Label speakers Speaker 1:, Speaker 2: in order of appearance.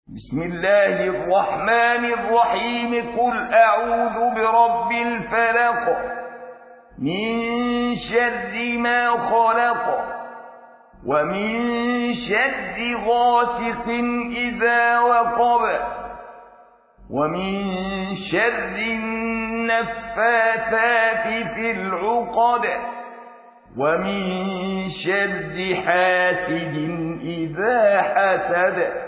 Speaker 1: بسم الله الرحمن الرحيم. قل أعوذ برب الفلق من شر ما خلق ومن شر غاسق إذا وقب ومن شر النفاثات في العقد ومن شر حاسد إذا حسد.